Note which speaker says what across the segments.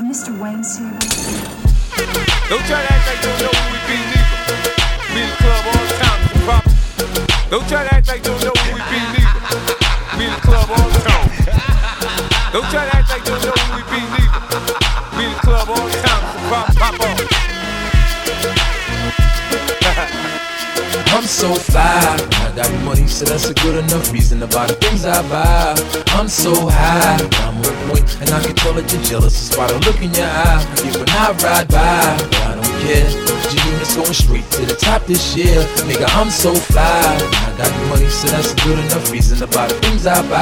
Speaker 1: Mr. Wayne's table.
Speaker 2: Don't try to act like you don't know who we be, neither. Be in the club all the time, it's a problem. Don't try to act like you don't know who we be, neither. Be in the club all the time. Don't try to act like you don't know who we be, neither. Be in the club all the time, it's a problem. Pop off.
Speaker 3: I'm so fly, I got money, so that's a good enough reason to buy the things I buy. I'm so high, I'm on point, and I can tell that you're jealous. It's by the look in your eye. Yeah, when I ride by, but I don't care. G-Unit's going straight to the top this year. Nigga, I'm so fly, I got money, so that's a good enough reason to buy the things I buy.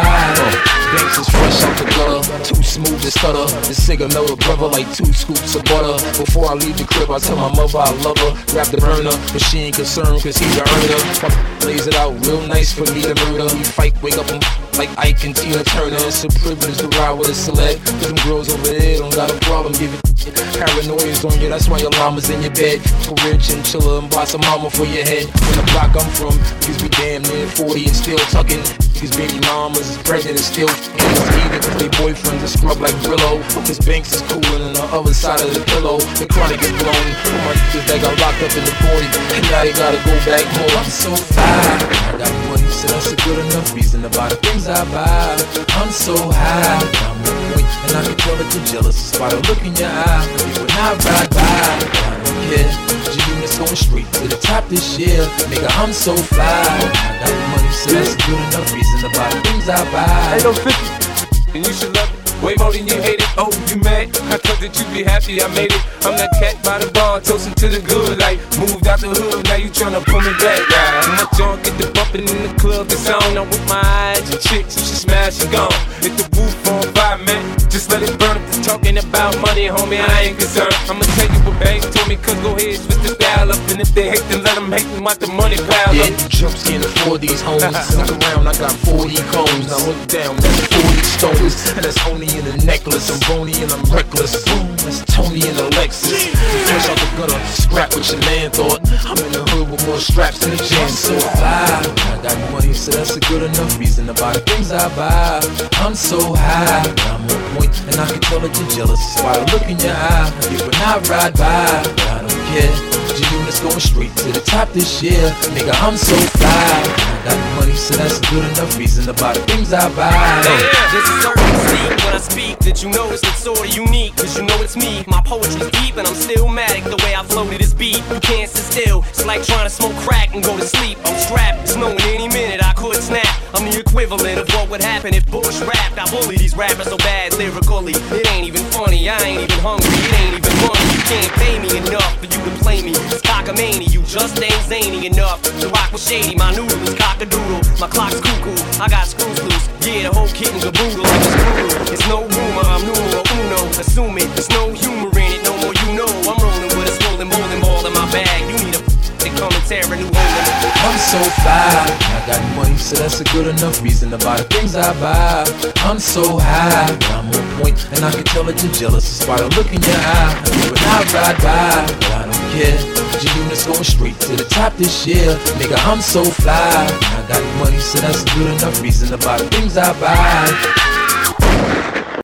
Speaker 3: Banks is fresh out the gutter, too smooth to stutter. The cigar melt a brother like 2 scoops of butter. Before I leave the crib, I tell my mother I love her. Grab the burner, but she ain't concerned, cause he's the earner. Lays it out real nice for me to murder. We fight, wake up like Ike and Tina Turner. It's a privilege to ride with a select. Cause them girls over there don't got a problem giving paranoia's on you, that's why your llama's in your bed. Career chinchilla and boss a mama for your head. When the block I'm from, niggas be damn near 40 and still tucking. Niggas baby mamas is pregnant and still f***ing. Even cause they boyfriends are scrub like Brillo. This Banks is cooling on the other side of the pillow. The chronic is blown for my niggas that got locked up in the 40. And now they gotta go back home. I'm so fly, I got money, so that's a good enough reason to buy the things I buy. I'm so high, I'm on point, and I can tell that you're jealous. It's by the look in your eye. When I ride by, I don't care. G-Unit's going straight to the top this year. Nigga, I'm so fly, I got money, so that's a good enough reason to buy the things I buy.
Speaker 2: Ain't no 50, and you should love it way more than you hate it. Oh, you mad? I thought that you'd be happy I made it. I'm that cat by the bar, toasting to the good life. Moved out the hood, now you tryna pull me back. My junk get the bumpin' in the club, it's on. I'm with my eyes and chicks, she smash and gone. Hit the roof on fire, man. Just let it burn. If they're talking about money, homie, I ain't concerned. I'ma tell you what Banks told me, cause go ahead, switch the dial up. And if they hate, then let them hate them, watch the money pile up.
Speaker 3: Yeah, jumps can't afford these homes. Look around, I got 40 combs. Now look down, that's 40 stones. And that's only in the necklace. I'm bony and I'm reckless. Boom, that's Tony and Alexis. Fresh out the gutter, scrap what your man thought. I'm in the hood with more straps than a jam. I'm so fly, I got money, so that's a good enough reason to buy the things I buy. I'm so high, I'm on point, and I can tell that you're jealous. It's by the look in your eye. Yeah, when I ride by, but I don't care. G-Unit's going straight to the top this year. Nigga, I'm so fly, I got money, so that's a good enough reason to buy the things I buy.
Speaker 4: There's a certain speak when I speak that you notice it's sorta unique, cause you know it's me. My poetry's deep and I'm still matic the way I floated this beat. You can't sit still, it's like trying to smoke crack and go to sleep. I'm strapped, it's knowing any minute I could snap. I'm the equivalent of what would happen if Bush rapped. I bully these rappers so bad lyrically, it ain't even funny, I ain't even hungry, it ain't even money. You can't pay me enough for you to play me. It's cockamania, you just ain't zany enough to rock with Shady. My noodle is cock-a-doodle, my clock's cuckoo, I got screws loose. Yeah, the whole kit and caboodle, I'm just brutal. It's no rumor, I'm numero uno. Assume it, there's no humor in it, no more you know. I'm rolling with a swollen bowling ball in my bag. You need a to come and tear a new hole in it.
Speaker 3: I'm so fly, I got money, so that's a good enough reason to buy the things I buy. I'm so high, I'm on point, and I can tell that you're jealous. It's by the look in your eye. When I ride by, but I don't care. G-Unit's going straight to the top this year. Nigga, I'm so fly, I got money, so that's a good enough reason to buy the things I buy.